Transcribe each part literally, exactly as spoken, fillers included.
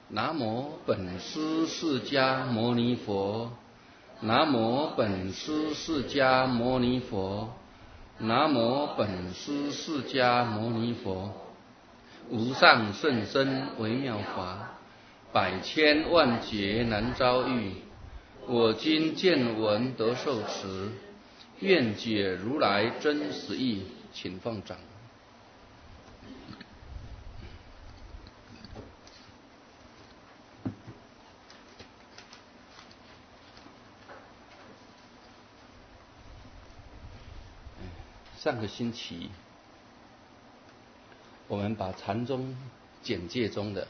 南无本师释迦牟尼佛。南无本师释迦牟尼佛。南无本师释迦牟尼佛。无上甚深微妙法，百千万劫难遭遇。我今见闻得受持，愿解如来真实义。请放掌。上个星期，我们把禅宗简介中的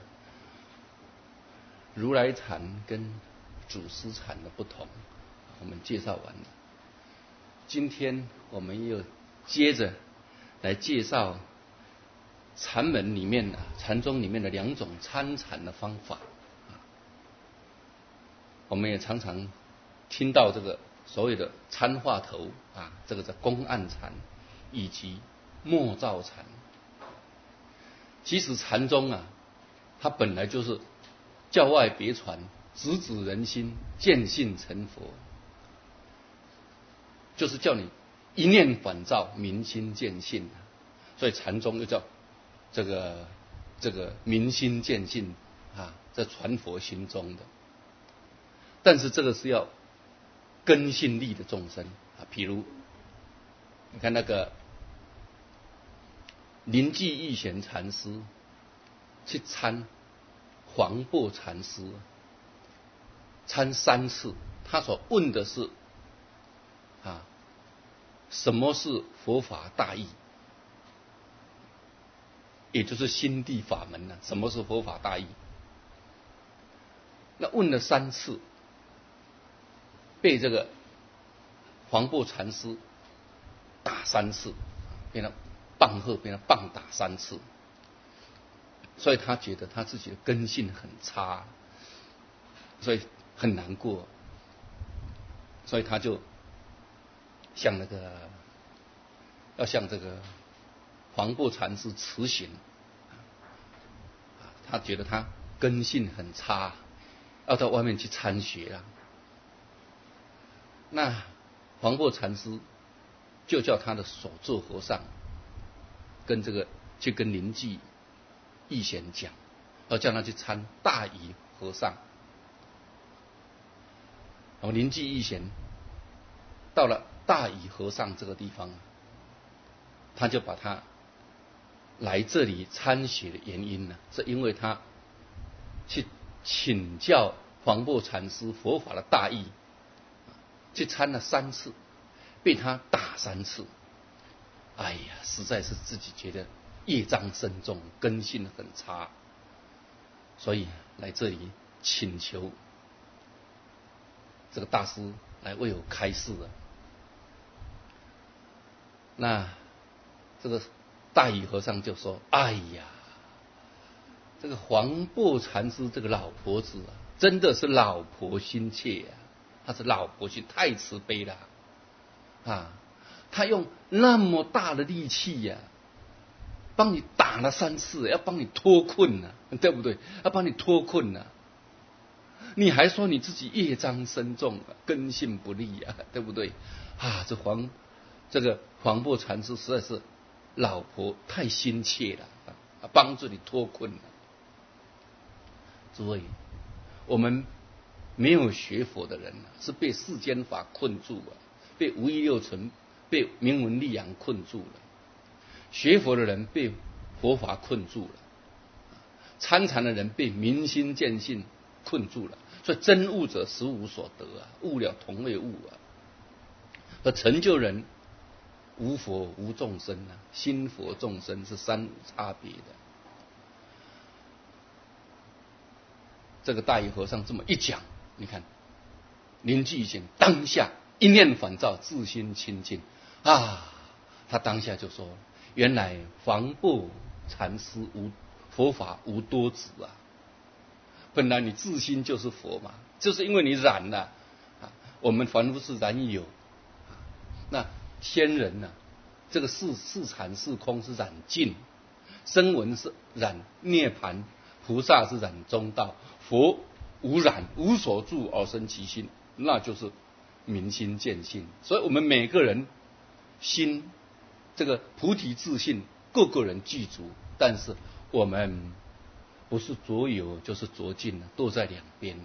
如来禅跟祖师禅的不同，我们介绍完了。今天我们又接着来介绍禅门里面的禅宗里面的两种参禅的方法。我们也常常听到这个所谓的参话头啊，这个叫公案禅以及默照禅。其实禅宗啊，它本来就是教外别传，直指人心，见性成佛，就是叫你一念反照，明心见性。所以禅宗又叫这个这个明心见性啊，这传佛心中的。但是这个是要根性力的众生啊，譬如你看那个临济义贤禅师去参黄檗禅师，参三次，他所问的是啊，什么是佛法大义？也就是心地法门呢、啊？什么是佛法大义？那问了三次，被这个黄檗禅师打三次，变成棒喝，变成棒打三次，所以他觉得他自己的根性很差，所以很难过，所以他就向那个要向这个黄檗禅师辞行。他觉得他根性很差，要到外面去参学啊。那黄檗禅师就叫他的首座和尚跟这个去跟临济义贤讲，要叫他去参大仪和尚。然后临济义贤到了大仪和尚这个地方，他就把他来这里参学的原因呢，是因为他去请教黄檗禅师佛法的大义，去参了三次，被他打三次。哎呀，实在是自己觉得业障深重，根性很差，所以来这里请求这个大师来为我开示了。那这个大仪和尚就说：“哎呀，这个黄檗禅师这个老婆子啊，真的是老婆心切啊！他是老婆心太慈悲了啊！他用那么大的力气呀、啊，帮你打了三次，要帮你脱困呢、啊，对不对？要帮你脱困呢、啊，你还说你自己业障深重啊，根性不利啊，对不对？啊，这黄这个黄檗禅师实在是老婆太心切了啊，帮助你脱困了。诸位，我们没有学佛的人啊，是被世间法困住了，被五欲六尘、被名闻利养困住了。学佛的人被佛法困住了，参禅的人被明心见性困住了。所以真悟者实无所得啊，悟了同为悟啊。而成就人无佛无众生啊，心佛众生是三无差别的。这个大仪和尚这么一讲，你看临济义贤当下一念反照，自心清净啊，他当下就说：原来黄檗禅师无佛法无多子啊，本来你自心就是佛嘛，就是因为你染了啊，我们凡夫是染有，那天人呢、啊？这个是是禅是空是染净，声闻是染涅槃菩萨是染中道，佛无染，无所住而生其心，那就是明心见性。所以我们每个人心这个菩提自信，个个人具足，但是我们不是左有就是左近了，都在两边了。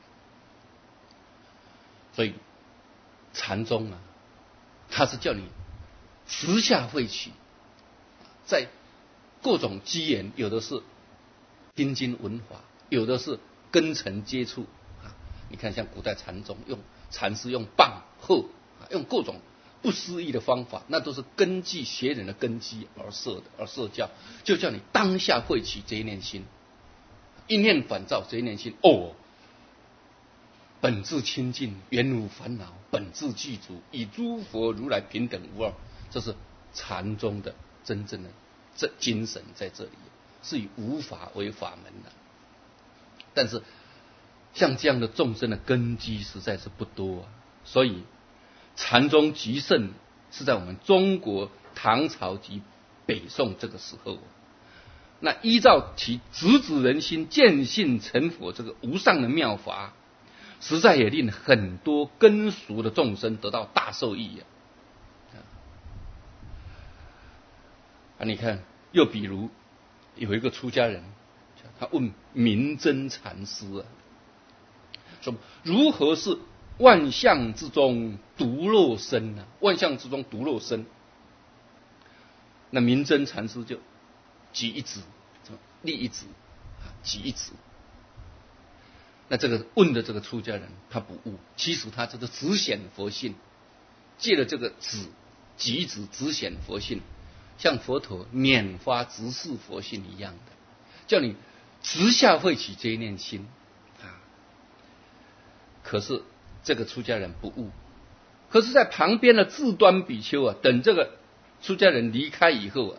所以禅宗啊，它是叫你直下慧取，在各种机缘，有的是听经闻法，有的是根尘接触啊。你看，像古代禅宗用禅师用棒喝啊，用各种不思议的方法，那都是根据学人的根基而设的，而设教，就叫你当下慧取这一念心，一念反照这一念心，哦，本自清净，原无烦恼，本自具足，与诸佛如来平等无二。这是禅宗的真正的这精神在这里，是以无法为法门的。但是像这样的众生的根基实在是不多啊，所以禅宗极盛是在我们中国唐朝及北宋这个时候。那依照其直指人心、见性成佛这个无上的妙法，实在也令很多根熟的众生得到大受益啊！啊，你看，又比如有一个出家人，他问明真禅师啊，说如何是万象之中独肉身呢？万象之中独肉身。那明真禅师就举一指，立一指，举一指。那这个问的这个出家人，他不悟，其实他这个直显佛性，借了这个指，举一指直显佛性，像佛陀拈发直视佛性一样的，叫你直下慧取这一念心啊。可是这个出家人不悟，可是在旁边的智端比丘啊，等这个出家人离开以后啊，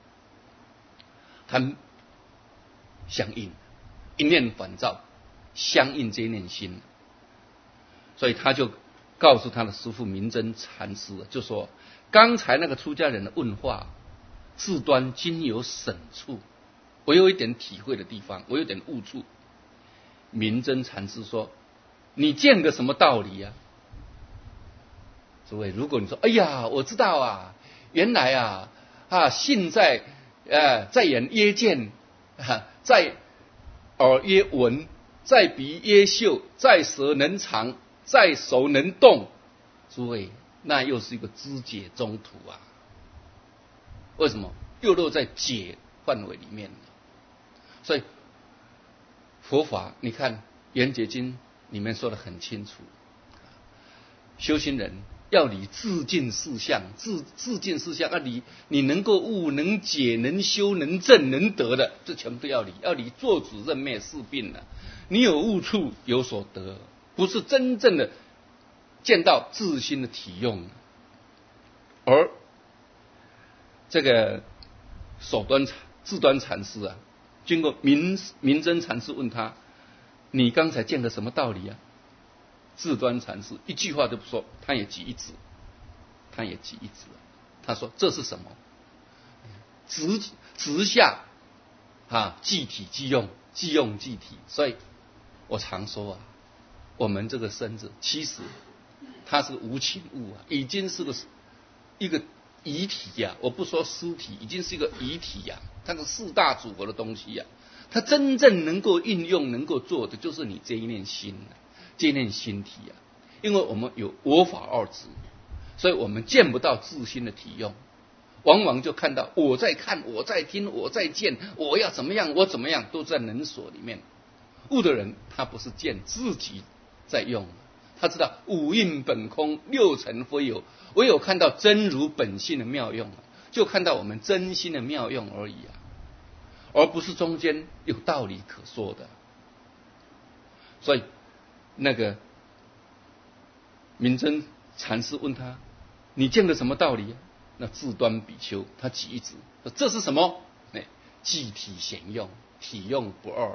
他相应一念反照，相应这一念心，所以他就告诉他的师父明真禅师，就说刚才那个出家人的问话，智端今有省处，我有一点体会的地方，我有点悟处。明真禅师说：“你见个什么道理啊？”诸位，如果你说：“哎呀，我知道啊，原来啊啊，信在呃在眼曰见，啊，在耳曰闻，在鼻曰嗅，在舌能尝，在手能动。”诸位，那又是一个知解中途啊！为什么？又落在解范围里面了。所以佛法，你看《圆觉经》里面说得很清楚，修行人要理自尽事相，自自尽事相，要理你能够悟、能解、能修、能证、能得的，这全部都要理，要理做主任灭事病了。你有悟处，有所得，不是真正的见到自心的体用。而这个首端智端禅师啊，经过明明真禅师问他：“你刚才见的什么道理啊？”智端禅师一句话都不说，他也举一指，他也举一指，他说：“这是什么？直直下啊，即体即用，即用即体。”所以我常说啊，我们这个身子其实它是无情物啊，已经是个一个遗体呀、啊，我不说尸体，已经是一个遗体呀、啊，它是四大组合的东西呀、啊，它真正能够应用、能够做的，就是你这一念心啊，这一念心体啊。因为我们有我法二执，所以我们见不到自心的体用，往往就看到我在看、我在听、我在见，我要怎么样、我怎么样，都在能所里面。悟的人，他不是见自己在用，他知道五蕴本空，六尘非有，唯有看到真如本性的妙用，就看到我们真心的妙用而已啊，而不是中间有道理可说的。所以那个明真禅师问他：“你见了什么道理啊？”那智端比丘他举一指说：“这是什么？哎，即体显用，体用不二。”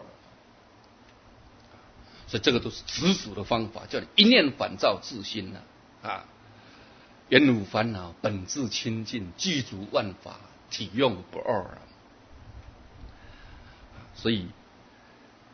所以这个都是直属的方法，叫你一念反照自心呐啊，原无烦恼，本自清净，具足万法，体用不二啊。所以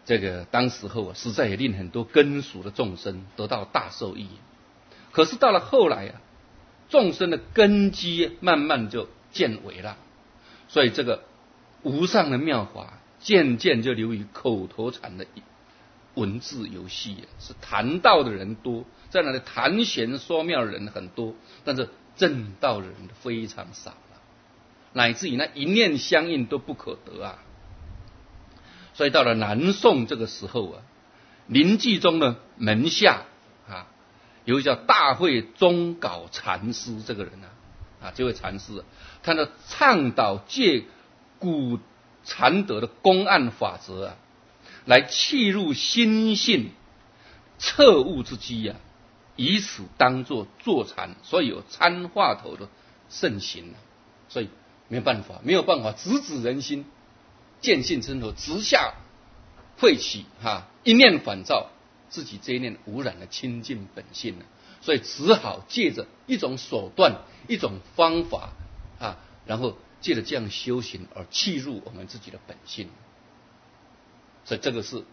这个当时候啊，实在也令很多根属的众生得到大受益。可是到了后来啊，众生的根基慢慢就渐微了，所以这个无上的妙法渐渐就流于口头禅的文字游戏，是谈道的人多，在那里谈玄说妙的人很多，但是正道的人非常少了，乃至于那一念相应都不可得啊。所以到了南宋这个时候啊，临济宗的门下啊，有一个叫大慧宗杲禅师这个人啊，啊，这位禅师、啊，他呢倡导借古禅德的公案法则啊，来契入心性彻悟之机啊，以此当作坐禅，所以有参话头的盛行啊。所以没有办法，没有办法直指人心，见性生活，直下慧起哈、啊，一念反照，自己这一念污染了清净本性了、啊，所以只好借着一种手段、一种方法啊，然后借着这样修行而契入我们自己的本性。所以这个是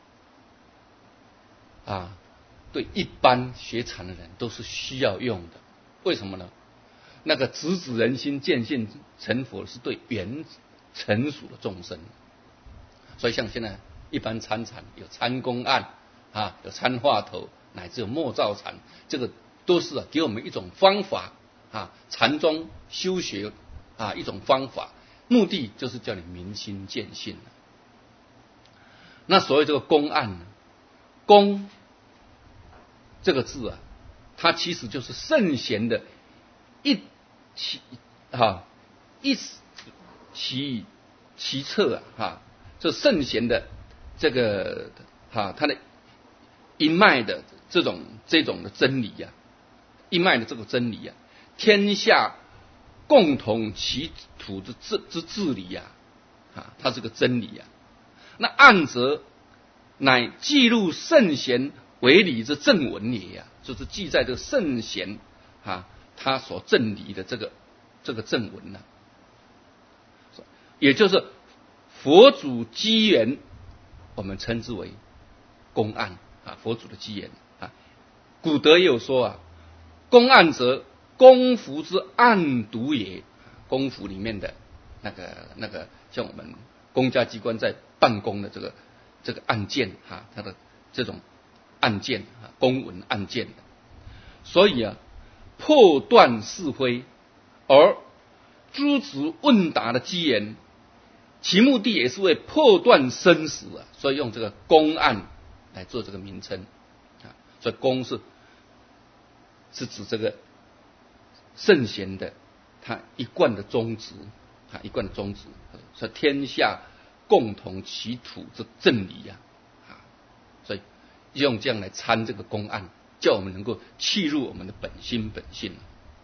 啊，对一般学禅的人都是需要用的。为什么呢？那个直指人心、见性成佛是对原成熟的众生。所以像现在一般参禅有参公案啊，有参话头，乃至有默照禅，这个都是、啊、给我们一种方法啊，禅宗修学啊一种方法，目的就是叫你明心见性。那所谓这个公案呢，公这个字啊，它其实就是圣贤的一其哈一其其策啊哈，这圣贤的这个哈他的一脉的这种这种的真理呀、啊，一脉的这个真理呀、啊，天下共同其土之治之治理呀、啊，啊，它是个真理呀、啊。那案则乃记录圣贤为理之正文也呀、啊，就是记载这个圣贤啊他所正理的这个这个正文呢、啊，也就是佛祖机缘，我们称之为公案啊，佛祖的机缘啊。古德也有说啊，公案则公服之案牍也，公服里面的那个那个像我们公家机关在办公的这个这个案件哈，它的这种案件啊，公文案件，所以啊，破断是非而诸子问答的机缘，其目的也是为破断生死啊，所以用这个公案来做这个名称啊。所以公是是指这个圣贤的他一贯的宗旨啊，一贯的宗旨，说天下共同其土之正理呀 啊, 啊，所以用这样来参这个公案，叫我们能够契入我们的本心本性。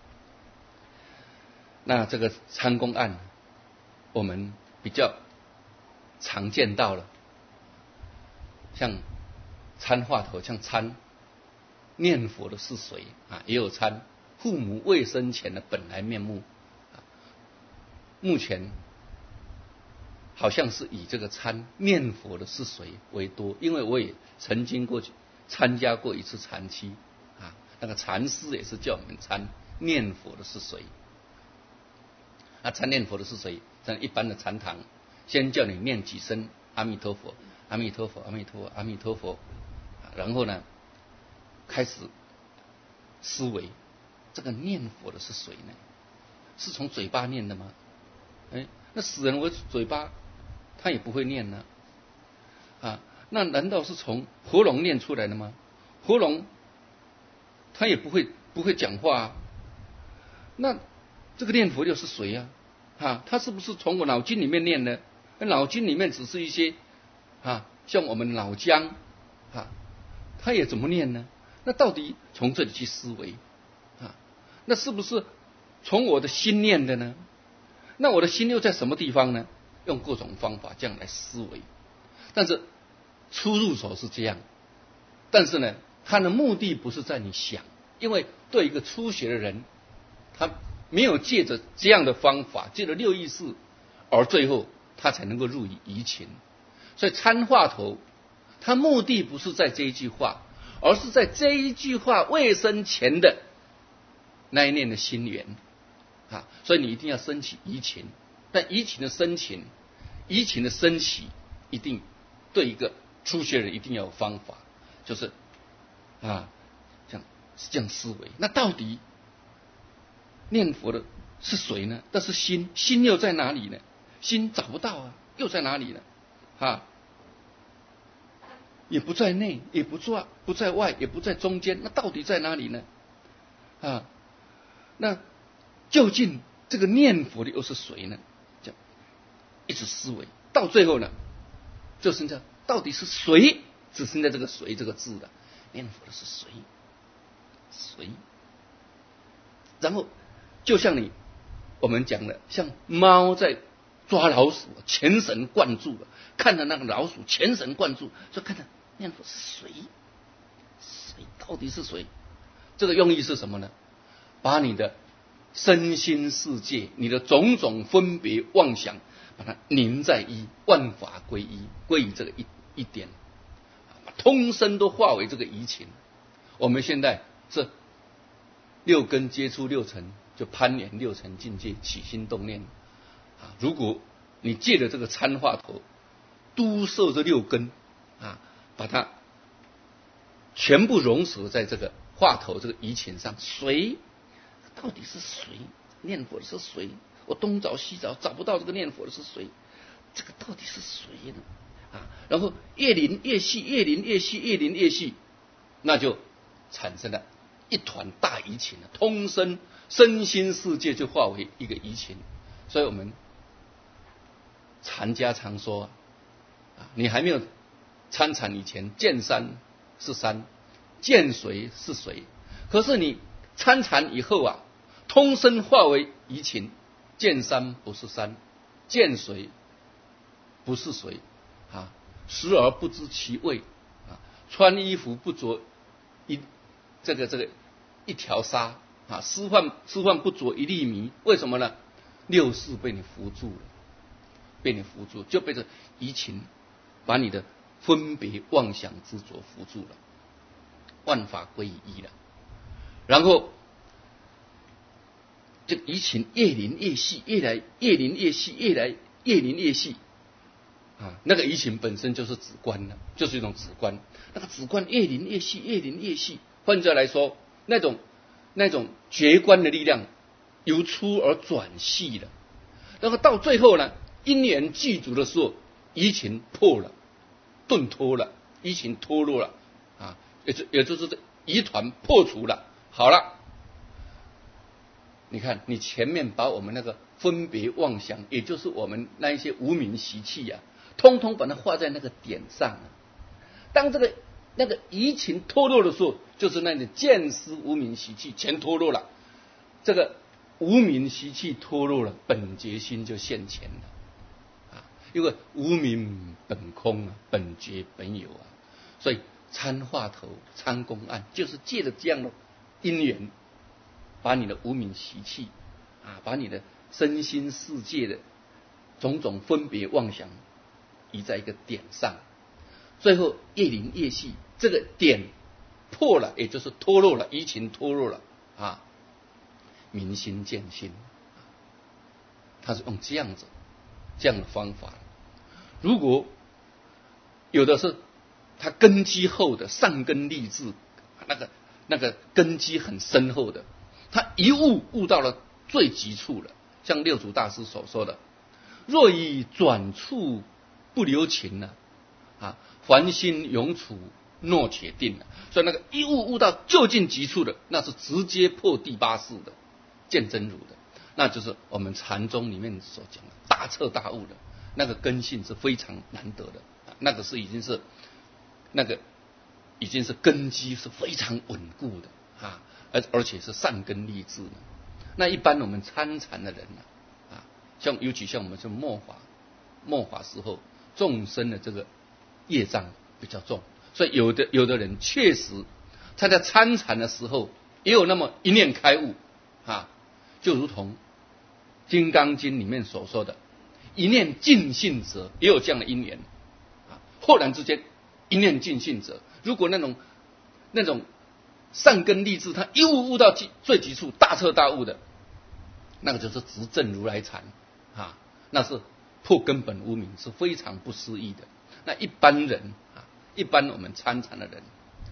那这个参公案，我们比较常见到了，像参话头，像参念佛的是谁啊，也有参父母未生前的本来面目啊。目前好像是以这个参念佛的是谁为多，因为我也曾经过去参加过一次禅期啊，那个禅师也是叫我们参念佛的是谁。那参念佛的是谁？在一般的禅堂，先叫你念几声阿弥陀佛，阿弥陀佛，阿弥陀佛，阿弥陀佛，然后呢，开始思维，这个念佛的是谁呢？是从嘴巴念的吗？哎，那死人为嘴巴，他也不会念呢、啊，啊，那难道是从喉咙念出来的吗？喉咙他也不会不会讲话啊，那这个念佛又是谁呀、啊？啊，他是不是从我脑筋里面念呢？脑筋里面只是一些啊，像我们脑浆啊，他也怎么念呢？那到底从这里去思维啊，那是不是从我的心念的呢？那我的心又在什么地方呢？用各种方法这样来思维，但是初入手是这样，但是呢，他的目的不是在你想，因为对一个初学的人，他没有借着这样的方法，借着六意识，而最后他才能够入于怡情。所以参话头他目的不是在这一句话，而是在这一句话未生前的那一念的心缘啊，所以你一定要升起移情。但移情的升起，移情的升起，一定对一个初学人一定要有方法，就是啊，这样这样思维。那到底念佛的是谁呢？那是心，心又在哪里呢？心找不到啊，又在哪里呢？啊，也不在内，也不在不在外，也不在中间，那到底在哪里呢？啊，那究竟这个念佛的又是谁呢？这样一直思维，到最后呢，就剩下到底是谁？只剩下这个“谁”这个字了。念佛的是谁？谁？然后就像你我们讲的，像猫在抓老鼠，全神贯注了，看着那个老鼠，全神贯注，就看着念佛是谁？谁到底是谁？这个用意是什么呢？把你的身心世界，你的种种分别妄想，把它凝在一，万法归一，归于这个一一点，把通身都化为这个移情。我们现在是六根接触六尘，就攀缘六尘境界，起心动念啊。如果你借着这个参话头，都摄这六根啊，把它全部融合在这个话头这个移情上，谁？到底是谁？念佛的是谁？我东找西找，找不到这个念佛的是谁？这个到底是谁呢？啊，然后越临越细，越临越细，越临越细，那就产生了一团大移情了，通身身心世界就化为一个移情。所以我们禅家常说啊，你还没有参禅以前，见山是山，见水是水，可是你参禅以后啊，通身化为移情，见山不是山，见水不是水啊，食而不知其味啊，穿衣服不着一这个这个一条纱啊，吃饭吃饭不着一粒米，为什么呢？六识被你扶住了，被你扶住，就被这移情把你的分别妄想执着扶住了，万法归于一了。然后这个移情越临越细，越来越临越细，越来越临越细啊！那个移情本身就是止观了，就是一种止观。那个止观越临越细，越临越细。换句话来说，那种那种觉观的力量由粗而转细了。然后到最后呢，因缘具足的时候，移情破了，顿脱了，移情脱落了啊，也就也就是这疑团破除了。好了，你看，你前面把我们那个分别妄想，也就是我们那一些无明习气呀、啊，通通把它画在那个点上了。当这个那个移情脱落的时候，就是那个见思无明习气全脱落了。这个无明习气脱落了，本觉心就现前了啊！因为无明本空啊，本觉本有啊，所以参话头、参公案，就是借着这样的因缘，把你的无明习气啊，把你的身心世界的种种分别妄想移在一个点上，最后越临越细，这个点破了，也就是脱落了，移情脱落了啊，明心见性，他是用这样子这样的方法。如果有的是他根基厚的，上根立志，那个那个根基很深厚的，他一悟悟到了最极处了，像六祖大师所说的，若以转处不留情呢、啊，啊，凡心永处诺且定了。所以那个一悟悟到究竟极处的，那是直接破第八识的，见真如的，那就是我们禅宗里面所讲的大彻大悟的那个根性是非常难得的，那个是已经是那个已经是根基是非常稳固的啊，而而且是上根立志的。那一般我们参禅的人呢，啊，像尤其像我们这末法末法时候，众生的这个业障比较重，所以有的有的人确实他在参禅的时候也有那么一念开悟啊，就如同《金刚经》里面所说的，一念尽性者，也有这样的因缘啊。忽然之间， 一念尽性者。如果那种那种善根立志，他一悟悟到最极处，大彻大悟的，那个就是执正如来禅啊，那是破根本无明，是非常不思议的。那一般人啊，一般我们参禅的人，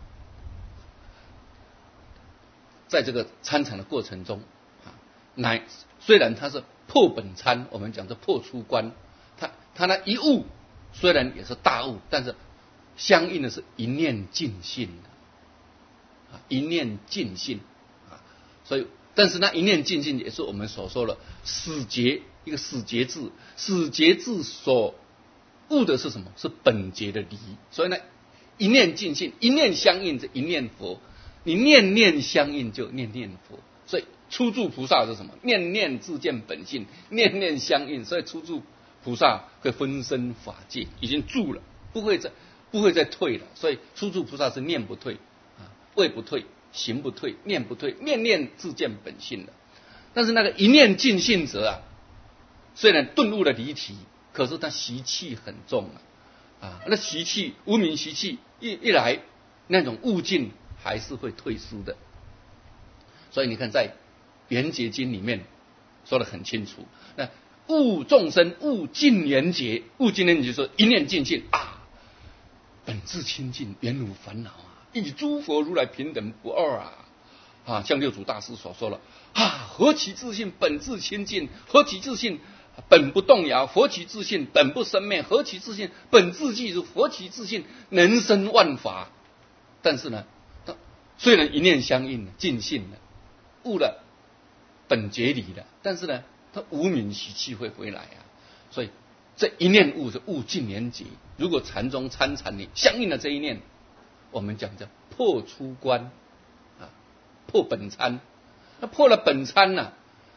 在这个参禅的过程中啊，乃虽然他是破本参，我们讲的破出关，他他那一悟虽然也是大悟，但是相应的是一念尽性啊，一念尽性啊，所以但是那一念尽性也是我们所说的死结，一个死结字，死结字所悟的是什么？是本结的离。所以呢，一念尽性，一念相应这一念佛，你念念相应就念念佛。所以初住菩萨是什么？念念自见本性，念念相应。所以初住菩萨会分身法界，已经住了，不会再不会再退了。所以初住菩萨是念不退啊，位不退，行不退，念不退，念念自见本性的。但是那个一念尽性者啊，虽然顿悟了离体，可是他习气很重啊，啊，那习气无明习气一一来，那种悟境还是会退失的。所以你看，在圆觉经里面说得很清楚，那悟众生悟尽圆觉，悟尽圆觉说一念尽性啊，本自清净，原无烦恼啊，与诸佛如来平等不二啊。啊，像六祖大师所说了啊，何其自信，本自清净；何其自信，本不动摇；何其自信，本不生灭；何其自信，本自具足；何其自信，能生万法。但是呢，他虽然一念相应，尽性了，悟了本觉理了，但是呢，他无明习气会回来啊。所以这一念悟是悟尽圆觉。如果禅宗参禅里相应的这一念，我们讲叫破出关。破本参，那破了本参呢、啊，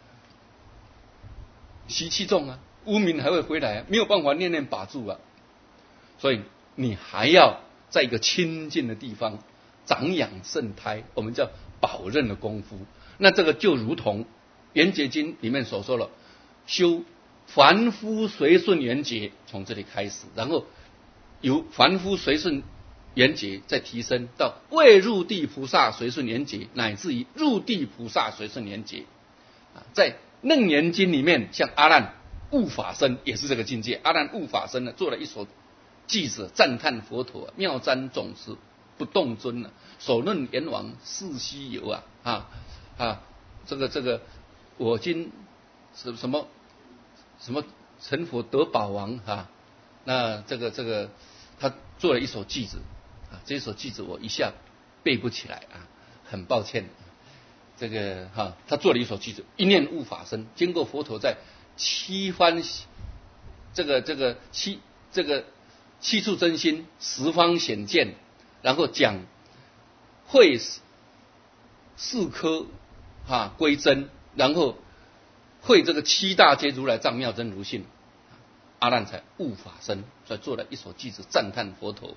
习气重啊，无明还会回来啊，没有办法念念把住啊。所以你还要在一个清净的地方长养圣胎，我们叫保任的功夫。那这个就如同圆觉经里面所说了，修凡夫随顺圆觉，从这里开始，然后由凡夫随顺圆觉再提升到未入地菩萨随顺圆觉，乃至于入地菩萨随顺圆觉。在楞严经里面，像阿难悟法身也是这个境界。阿难悟法身呢，做了一首偈子，赞叹佛陀妙瞻总持不动尊啊，首论阎王世西游啊啊啊，这个这个我今什什么什么成佛得宝王啊，那这个这个他做了一首偈子。啊，这首句子我一下背不起来啊，很抱歉。这个哈、啊，他做了一首句子，一念悟法身，经过佛陀在七番这个这个七这个七处真心，十方显见，然后讲会四科啊归真，然后会这个七大皆如来藏妙真如性，阿难才悟法身，所以做了一首句子赞叹佛陀。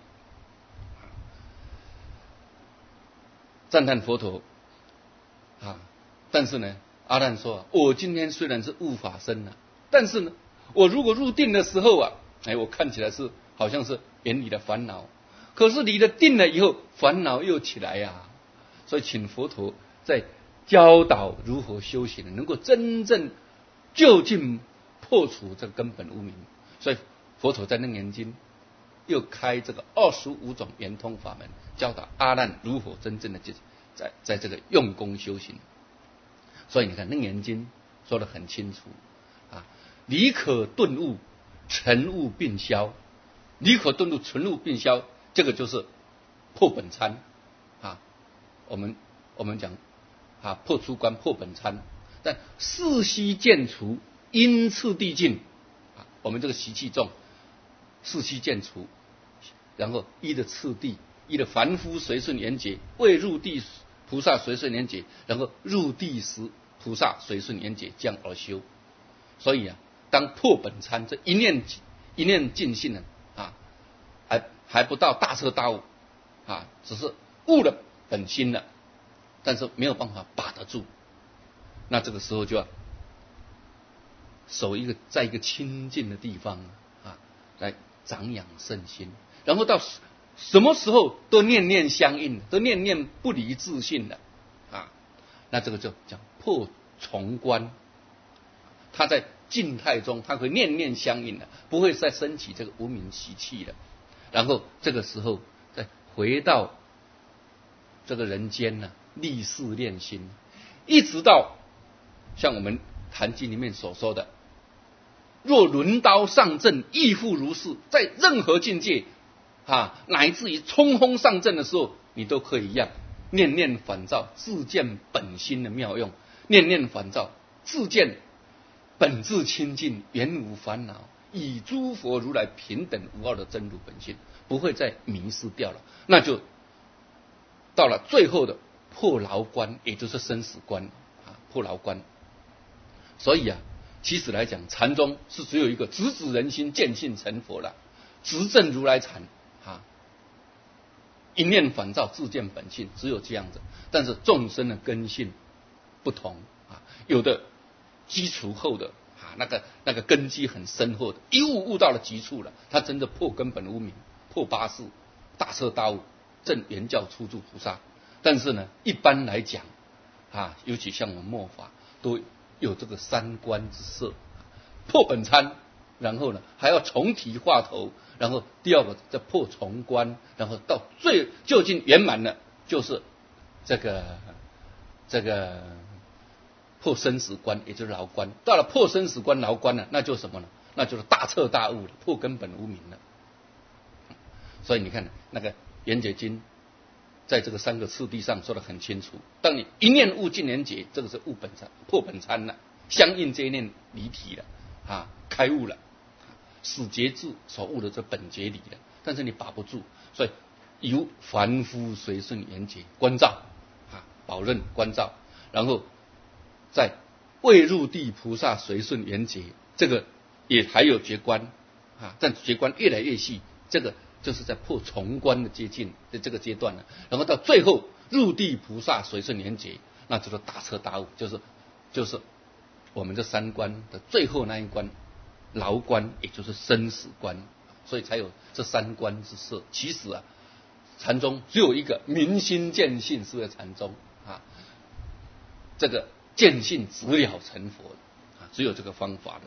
赞叹佛陀啊，但是呢，阿难说、啊，我今天虽然是悟法身了、啊，但是呢，我如果入定的时候啊，哎，我看起来是好像是远离了烦恼，可是离了定了以后，烦恼又起来呀、啊。所以请佛陀在教导如何修行，能够真正究竟破除这个根本无明。所以佛陀在楞严经又开这个二十五种圆通法门，教导阿难如何真正的在在这个用功修行。所以你看楞严经说得很清楚啊，离可顿悟，尘悟并消。离可顿悟，尘悟并消，这个就是破本参啊。我们我们讲啊，破出关，破本参。但世习渐除，因次第尽啊。我们这个习气重，世习渐除，然后依的次第，依的凡夫随顺圆觉，未入地菩萨随顺圆觉，然后入地时菩萨随顺圆觉，这样而修。所以啊，当破本参这一念一念尽性呢啊，还还不到大彻大悟啊，只是悟了本心了，但是没有办法把得住。那这个时候就要守一个在一个清净的地方啊，来长养圣心，然后到什么时候都念念相应，都念念不离自性的啊，那这个就叫破重观。他在静态中，他会念念相应的，不会再升起这个无明习气了。然后这个时候再回到这个人间呢，立事练心，一直到像我们坛经里面所说的，若轮刀上阵，亦复如是。在任何境界啊，乃至于冲锋上阵的时候，你都可以一样，念念反照，自见本心的妙用，念念反照，自见本自清净，原无烦恼，以诸佛如来平等无二的真如本性，不会再迷失掉了。那就到了最后的破牢关，也就是生死关啊，破牢关。所以啊，其实来讲，禅宗是只有一个直指人心、见性成佛了，直证如来禅啊，一念反照，自见本性，只有这样子。但是众生的根性不同啊，有的基础厚的啊，那个那个根基很深厚的，一悟悟到了极处了，他真的破根本无明，破八识，大彻大悟，证圆教初住菩萨。但是呢，一般来讲啊，尤其像我们末法，都有这个三观之色，破本参，然后呢还要重提话头，然后第二个再破重观，然后到最究竟圆满了，就是这个这个破生死关，也就是牢关。到了破生死关、牢关了，那就是什么呢？那就是大彻大悟了，破根本无明了。所以你看那个圆觉经在这个三个次第上说得很清楚，当你一念悟尽圆觉，这个是悟本参，破本参了，相应这一念离体了啊，开悟了，使觉智所悟的这本觉理了。但是你把不住，所以由凡夫随顺圆觉关照啊，保任关照，然后在未入地菩萨随顺圆觉，这个也还有觉观啊，但觉观越来越细，这个就是在破重关的接近的这个阶段了。然后到最后入地菩萨随顺圆觉，那就是大彻大悟，就是就是我们这三关的最后那一关，牢关，也就是生死关。所以才有这三关之色。其实啊，禅宗只有一个明心见性是为禅宗啊，这个见性直了成佛啊，只有这个方法的。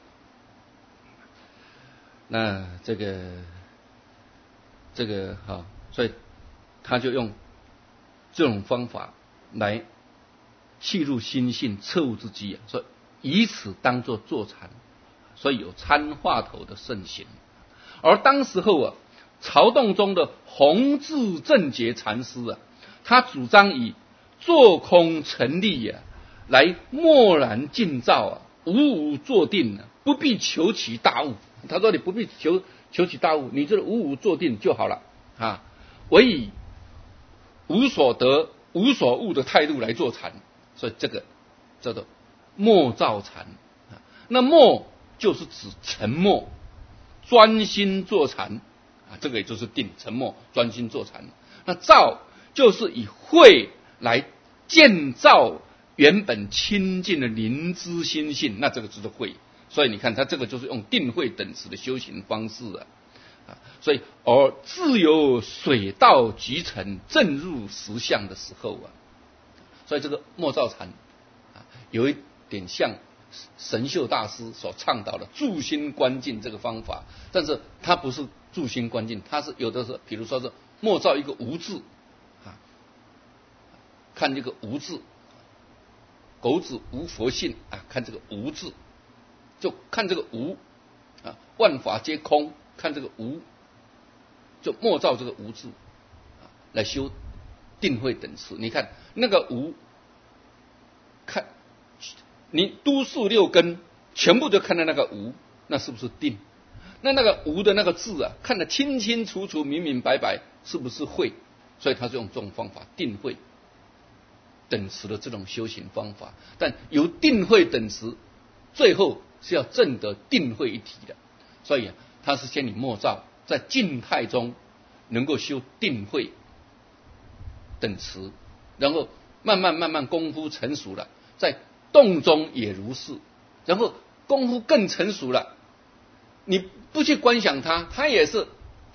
那这个这个哈、啊，所以他就用这种方法来契入心性，彻悟之机啊，所以以此当作坐禅，所以有参话头的圣行。而当时候啊，曹洞宗的弘治正觉禅师啊，他主张以坐空成立啊，来默然静照啊，无无坐定啊，不必求其大悟。他说你不必求求其大悟，你这无无坐定就好了啊，唯以无所得、无所悟的态度来做禅，所以这个叫做默照禅啊。那默就是指沉默。专心坐禅啊，这个也就是定，沉默专心坐禅。那照就是以慧来建造原本清净的灵知心性，那这个就是慧。所以你看，他这个就是用定慧等持的修行方式啊。啊，所以而自由水到渠成，正入实相的时候啊，所以这个默照禅啊，有一点像神秀大师所倡导的住心观境这个方法，但是它不是住心观境，它是有的是，比如说是默照一个无字啊，看这个无字，狗子无佛性啊，看这个无字，就看这个无啊，万法皆空，看这个无，就默照这个无字啊，来修定慧等持。你看那个无，看。你都数六根全部都看到那个无，那是不是定？那那个无的那个字啊，看得清清楚楚、明明白白，是不是慧？所以他是用这种方法定慧等持的这种修行方法。但由定慧等持，最后是要证得定慧一体的。所以啊，他是先以默照，在静态中能够修定慧等持，然后慢慢慢慢功夫成熟了，在动中也如是，然后功夫更成熟了，你不去观想它，它也是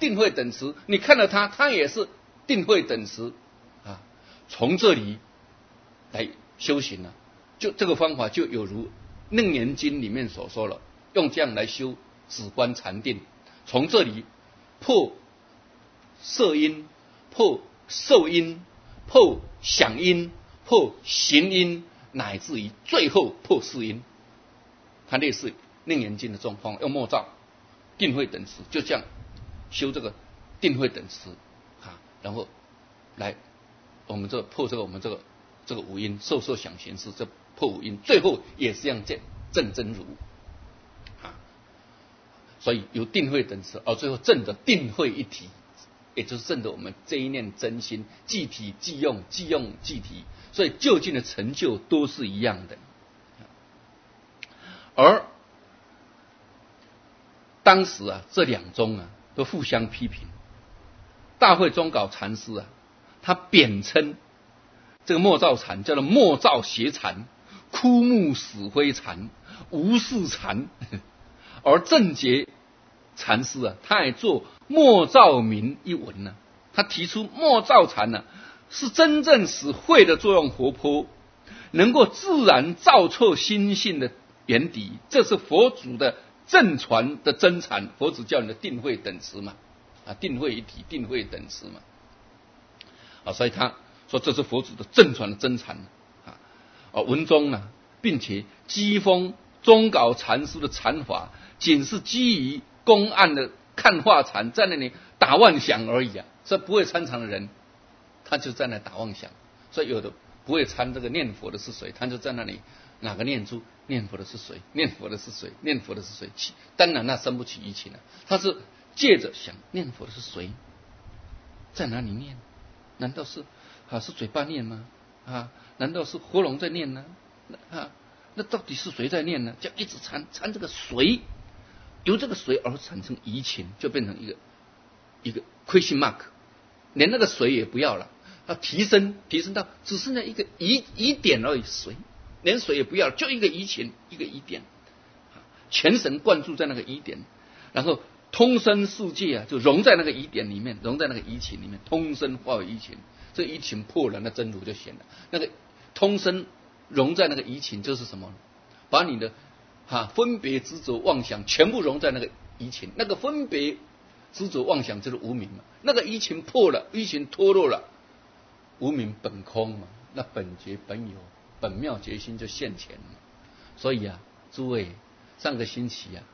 定慧等持，你看到它，它也是定慧等持啊。从这里来修行了，就这个方法就有如《楞严经》里面所说了，用这样来修止观禅定，从这里破色因、破受因、破想因、破行因，乃至于最后破世因。它类似《楞严经》的状况，用默照、定慧等持，就这样修这个定慧等持啊，然后来我们这破这个我们这个这个五因受受想行识，这破五因，最后也是这样见证真如啊。所以由定慧等持，而最后证的定慧一体，也就是证的我们这一念真心，即体即用，即用即体，所以究竟的成就都是一样的。而当时啊，这两宗啊都互相批评。大慧宗稿禅师啊，他贬称这个默照禅叫做默照邪禅、枯木死灰禅、无事禅，而正觉禅师啊，他也做默照明一文呢、啊。他提出默照禅呢、啊，是真正使慧的作用活泼，能够自然照彻心性的原底，这是佛祖的正传的真禅。佛祖叫你的定慧等持嘛，啊，定慧一体，定慧等持嘛，啊，所以他说这是佛祖的正传的真禅啊。啊，文中呢，并且讥讽宗稿禅师的禅法，仅是基于公案的看化禅，在那里打妄想而已啊。所以不会参禅的人，他就在那打妄想。所以有的不会参这个念佛的是谁，他就在那里哪个念珠念佛的是谁，念佛的是谁，念佛的是谁，当然那生不起疑情了。他是借着想念佛的是谁，在哪里念？难道是啊是嘴巴念吗？啊，难道是喉咙在念呢？啊，那到底是谁在念呢？就一直参参这个谁，由这个谁而产生疑情，就变成一个一个 question mark， 连那个谁也不要了，要提升提升到只剩下一个疑疑点而已，谁连谁也不要，就一个疑情，一个疑点，全神贯注在那个疑点，然后通身世界啊，就融在那个疑点里面，融在那个疑情里面，通身化为疑情，这疑情破了，那真如就显了。那个通身融在那个疑情就是什么？把你的哈分别执着妄想全部融在那个疑情，那个分别执着妄想就是无明嘛，那个疑情破了，疑情脱落了，无明本空嘛，那本觉本有本妙觉心就现前了。所以啊，诸位，上个星期啊，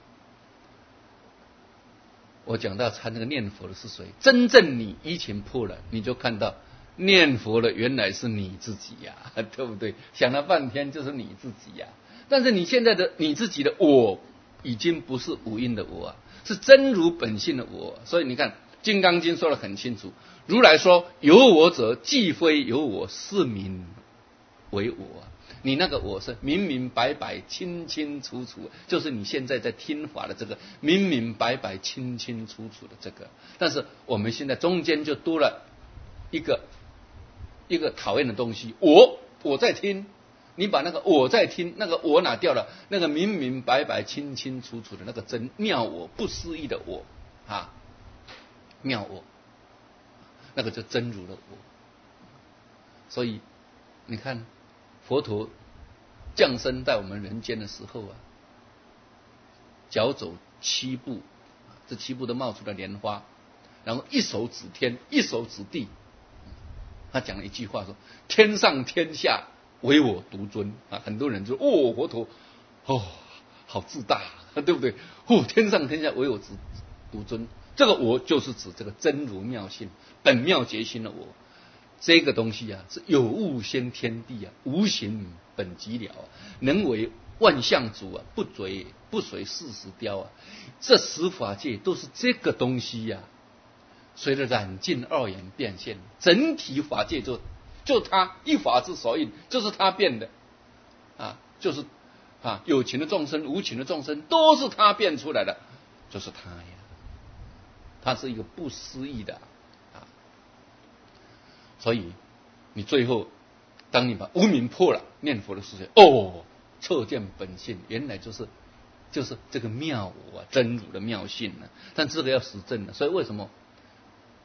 我讲到参那个念佛的是谁，真正你疑情破了，你就看到念佛的原来是你自己呀、啊，对不对？想了半天就是你自己呀、啊，但是你现在的你自己的我已经不是无因的我啊，是真如本性的我。所以你看《金刚经》说得很清楚，如来说有我者，既非有我，是名为我、啊。你那个我是明明白白清清楚楚，就是你现在在听法的这个明明白白清清楚楚的这个。但是我们现在中间就多了一个一个讨厌的东西，我我在听，你把那个我在听那个我拿掉了，那个明明白白清清楚楚的那个真妙我，不思议的我啊，妙我，那个就真如的我。所以你看佛陀降生在我们人间的时候啊，脚走七步，这七步都冒出了莲花，然后一手指天，一手指地。他讲了一句话说：“天上天下唯我独尊。”啊，很多人就哦，佛陀哦，好自大，对不对？哦，天上天下唯我独尊，这个我就是指这个真如妙性、本妙觉心的我。这个东西啊，是有物先天地啊，无形本寂了、啊，能为万象主啊，不随不随世时雕啊。这十法界都是这个东西呀、啊。随着染净二元变现，整体法界就就它一法之所应，就是它变的啊，就是啊有情的众生、无情的众生都是它变出来的，就是它呀，它是一个不思议的啊。所以你最后，当你把无明破了，念佛的时候，哦，彻见本性，原来就是就是这个妙我啊，真如的妙性呢、啊。但这个要实证的，所以为什么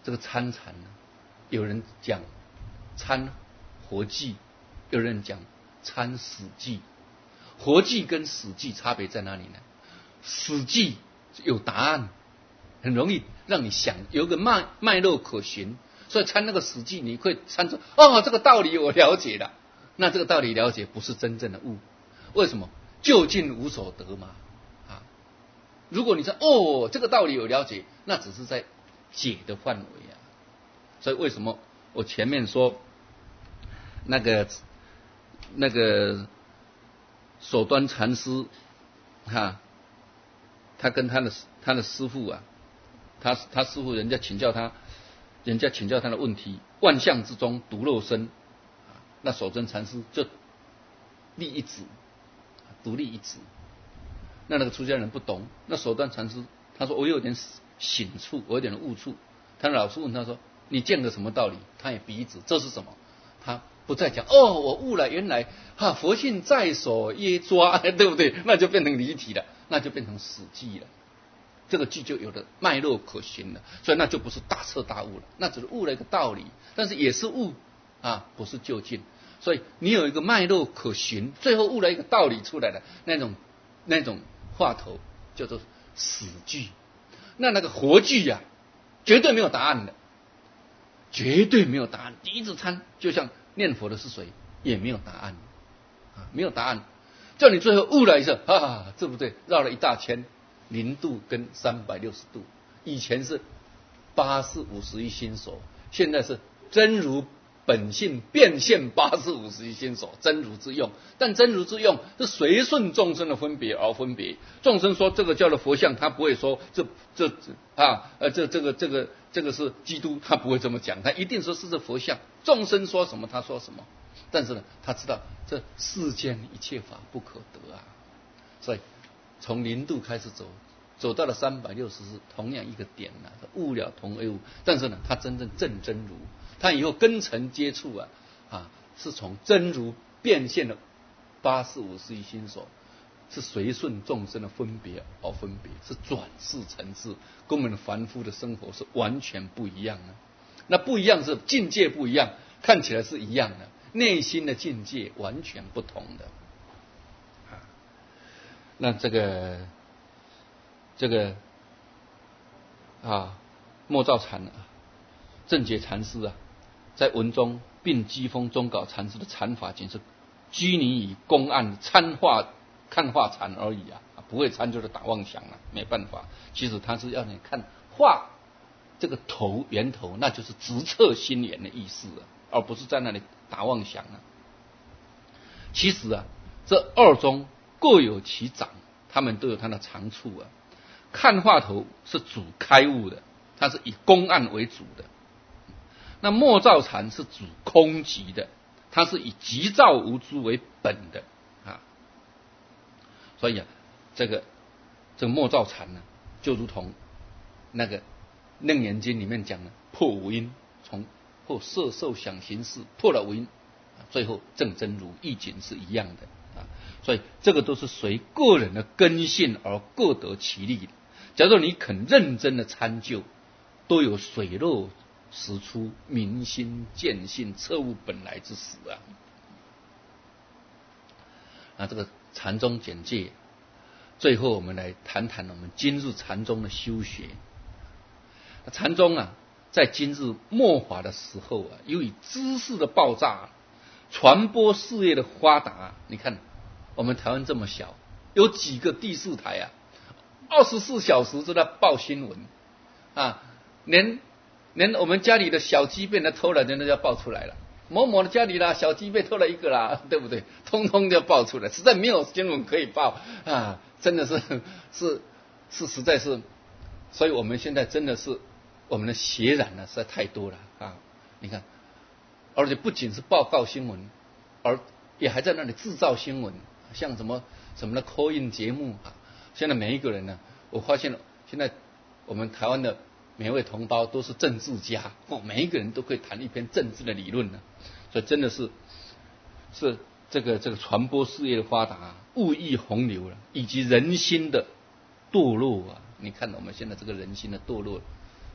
这个参禅呢，有人讲参活寂，有人讲参死寂。活寂跟死寂差别在哪里呢？死寂有答案，很容易让你想，有个脉脉络可循，所以参那个死寂，你会参出哦，这个道理我了解了。那这个道理了解不是真正的悟，为什么？究竟无所得嘛。啊，如果你说哦，这个道理有了解，那只是在解的范围啊。所以为什么我前面说那个那个首端禅师哈，他跟他的他的师父啊，他他师父人家请教他，人家请教他的问题，万象之中独肉身，那首尊禅师就立一指，独立一指。那那个出家人不懂，那首端禅师他说我有点醒触，我有点悟触。他的老师问他说你见了什么道理？他也比一指，这是什么？他不再讲哦，我悟了，原来哈佛性在所耶抓，对不对？那就变成离体了，那就变成死寂了。这个寂就有了脉络可循了，所以那就不是大彻大悟了，那只是悟了一个道理，但是也是悟啊，不是究竟。所以你有一个脉络可循，最后悟了一个道理出来的那种那种话头叫做死寂。那那个活寂呀、啊，绝对没有答案的，绝对没有答案。你一直参，就像念佛的是谁，也没有答案啊，没有答案。叫你最后悟了一下啊，对不对？绕了一大圈，零度跟三百六十度，以前是八四五十一心所，现在是真如本性变现八四五十一心所，真如之用。但真如之用是随顺众生的分别而分别。众生说这个叫做佛像，他不会说这这啊呃这这个这个这个是基督，他不会这么讲，他一定说是这佛像。众生说什么他说什么，但是呢，他知道这世间一切法不可得啊，所以从零度开始走，走到了三百六十是同样一个点呐、啊，悟了同为悟。但是呢，他真正证真如，他以后根尘接触啊啊，是从真如变现的八四五十一心所，是随顺众生的分别而分别，是转世成智，跟我们凡夫的生活是完全不一样的。那不一样是境界不一样，看起来是一样的，内心的境界完全不同的。啊，那这个这个啊，莫照禅啊，正觉禅师啊，在文中并讥讽中稿禅师的禅法仅是拘泥于公案参化看化禅而已啊，不会参就是打妄想了、啊，没办法。其实他是要你看化这个头源头，那就是直彻心源的意思啊，而不是在那里打妄想啊。其实啊，这二宗各有其长，他们都有它的长处啊。看化头是主开悟的，它是以公案为主的。那莫照禅是主空寂的，它是以寂照无诸为本的啊。所以啊，这个这个莫照禅呢，就如同那个楞严经里面讲的破五阴，从破色受想行识破了五阴，最后证真如意境是一样的啊。所以这个都是随个人的根性而各得其利的。假如你肯认真的参究，都有水落石出、明心见性、彻悟本来之时啊。那这个禅宗简介，最后我们来谈谈我们今日禅宗的修学。禅宗啊，在今日末法的时候啊，由于知识的爆炸、传播事业的发达，你看我们台湾这么小，有几个第四台啊，二十四小时都在报新闻啊，连连我们家里的小鸡被人偷了，人家就报出来了。某某的家里啦，小鸡被偷了一个啦，对不对？通通就报出来，实在没有新闻可以报啊！真的是是是，实在是，所以我们现在真的是我们的血染呢，实在太多了啊！你看，而且不仅是报告新闻，而也还在那里制造新闻，像什么什么的 call in 节目啊！现在每一个人呢，我发现了，现在我们台湾的每一位同胞都是政治家，哦，每一个人都可以谈一篇政治的理论呢，所以真的是是这个这个传播事业的发达，物意洪流了，以及人心的堕落啊！你看我们现在这个人心的堕落，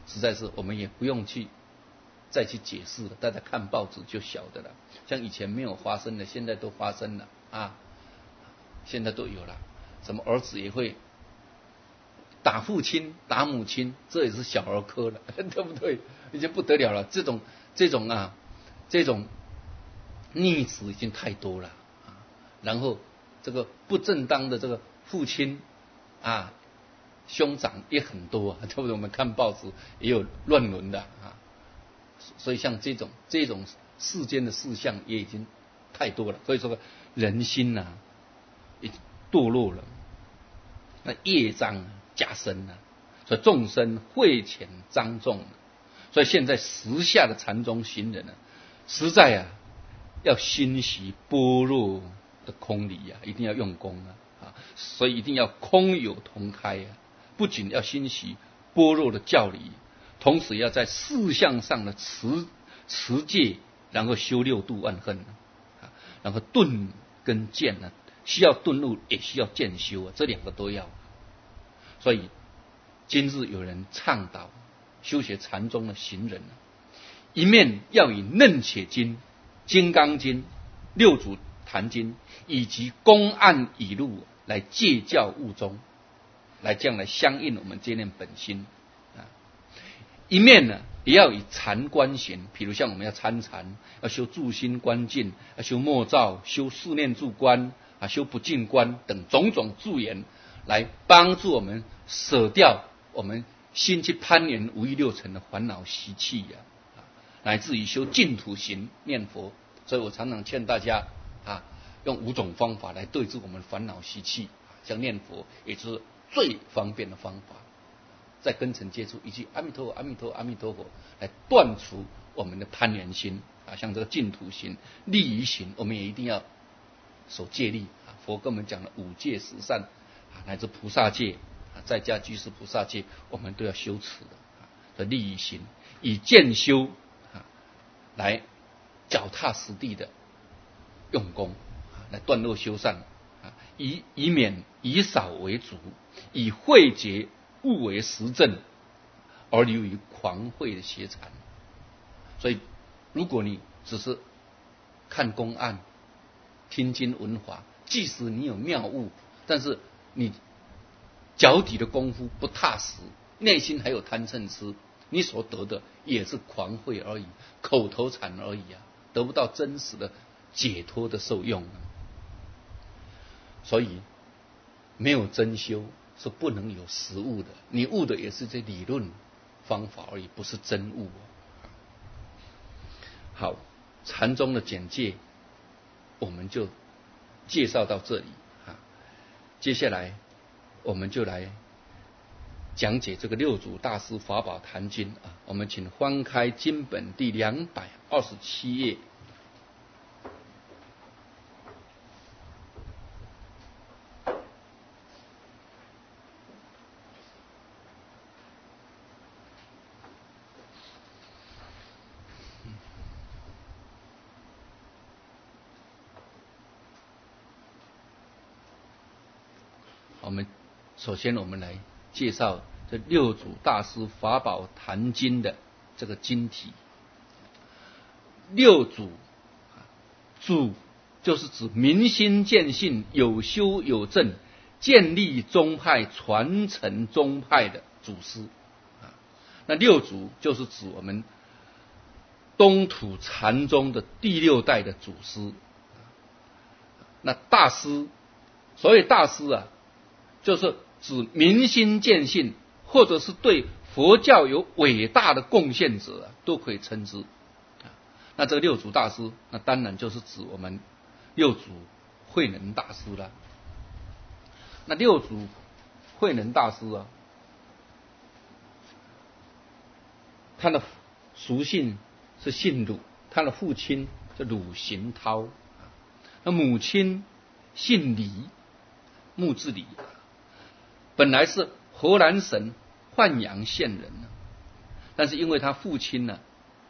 实在是我们也不用去再去解释了，大家看报纸就晓得了。像以前没有发生的，现在都发生了啊，现在都有了。什么儿子也会打父亲、打母亲，这也是小儿科了，对不对？已经不得了了。这种这种啊，这种逆子已经太多了啊。然后这个不正当的这个父亲啊，兄长也很多啊，对不对？我们看报纸也有乱伦的啊。所以像这种这种世间的事项也已经太多了。所以说人心呐、啊，已经堕落了，那业障加深了，所以众生慧浅障重。所以现在时下的禅宗行人呢、啊，实在啊要欣习般若的空理啊，一定要用功啊啊，所以一定要空有同开啊，不仅要欣习般若的教理，同时要在事相上的持持戒，然后修六度万恨啊，然后顿跟渐呢、啊，需要顿悟，也需要渐修啊，这两个都要。所以今日有人倡导修学禅宗的行人、啊、一面要以楞伽经、金刚经、六祖坛经以及公案语录来戒教悟宗，来将来相应我们这念本心啊。一面呢，也要以禅观行，比如像我们要参禅，要修住心观境，要修默照，修四念住观啊，修不净观等种种助言，来帮助我们舍掉我们心去攀缘五欲六尘的烦恼习气呀、啊，乃至于修净土行念佛。所以我常常劝大家啊，用五种方法来对治我们烦恼习气，像念佛也是最方便的方法。在根尘接触，以及阿弥陀佛、阿弥陀佛、阿弥陀佛，来断除我们的攀缘心啊，像这个净土行、利益行，我们也一定要守戒律啊。佛跟我们讲了五戒十善啊，乃至菩萨戒啊，在家居士菩萨戒，我们都要修持的啊的利益行，以渐修啊，来脚踏实地的用功啊，来断恶修善啊，以以免以少为足，以慧觉悟为实证，而流于狂慧的邪禅。所以，如果你只是看公案、听经闻法，即使你有妙悟，但是你脚底的功夫不踏实，内心还有贪嗔痴，你所得的也是狂慧而已，口头禅而已啊，得不到真实的解脱的受用。所以，没有真修是不能有实悟的，你悟的也是这理论方法而已，不是真悟。好，禅宗的简介我们就介绍到这里啊。接下来我们就来讲解这个六祖大师法宝坛经啊。我们请翻开经本第两百二十七页。我们首先我们来介绍这六祖大师法宝坛经的这个经题。六祖，祖就是指明心见性、有修有证、建立宗派、传承宗派的祖师啊。那六祖就是指我们东土禅宗的第六代的祖师。那大师，所谓大师啊，就是指明心见性，或者是对佛教有伟大的贡献者、啊、都可以称之。那这个六祖大师，那当然就是指我们六祖慧能大师了。那六祖慧能大师啊，他的俗姓是姓鲁，他的父亲是鲁行涛，那母亲姓李，木字李，本来是河南省范阳县人，但是因为他父亲呢，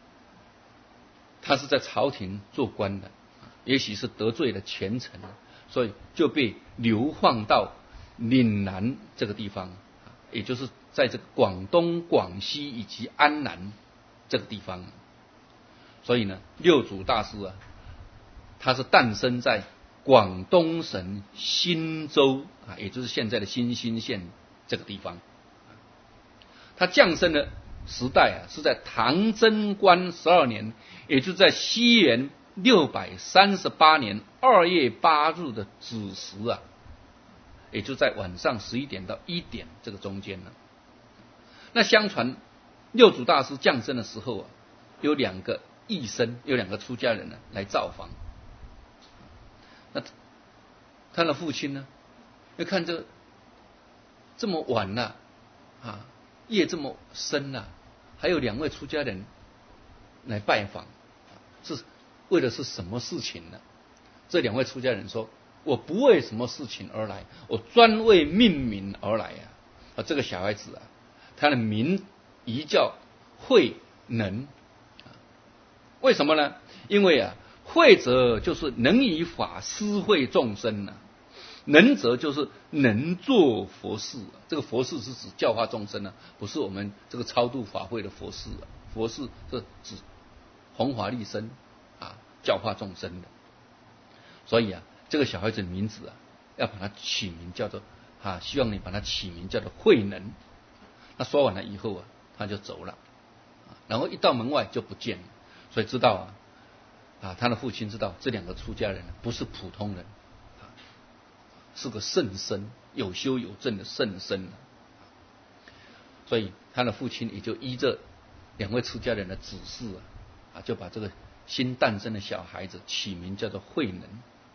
他是在朝廷做官的，也许是得罪了权臣，所以就被流放到岭南这个地方。 也就是在这个广东、广西以及安南这个地方。所以呢，六祖大师啊，他是诞生在广东省新州啊，也就是现在的新兴县这个地方。他降生的时代啊，是在唐贞观十二年，也就是在西元六百三十八年二月八日的子时啊，也就在晚上十一点到一点这个中间呢。那相传六祖大师降生的时候啊，有两个义僧，有两个出家人呢来造访。那他的父亲呢，要看这这么晚了啊，夜这么深了，还有两位出家人来拜访，是为的是什么事情呢？这两位出家人说：“我不为什么事情而来，我专为命名而来啊！”啊，这个小孩子啊，他的名宜叫慧能。为什么呢？因为啊，慧者就是能以法施惠众生呢、啊，能者就是能做佛事、啊。这个佛事是指教化众生呢、啊，不是我们这个超度法会的佛事啊。佛事是指弘法利生啊，教化众生的。所以啊，这个小孩子的名字啊，要把它起名叫做啊，希望你把它起名叫做慧能。那说完了以后啊，他就走了，然后一到门外就不见了。所以知道啊，啊，他的父亲知道这两个出家人不是普通人，啊，是个圣僧，有修有证的圣僧。所以他的父亲也就依着两位出家人的指示啊，啊，就把这个新诞生的小孩子起名叫做慧能。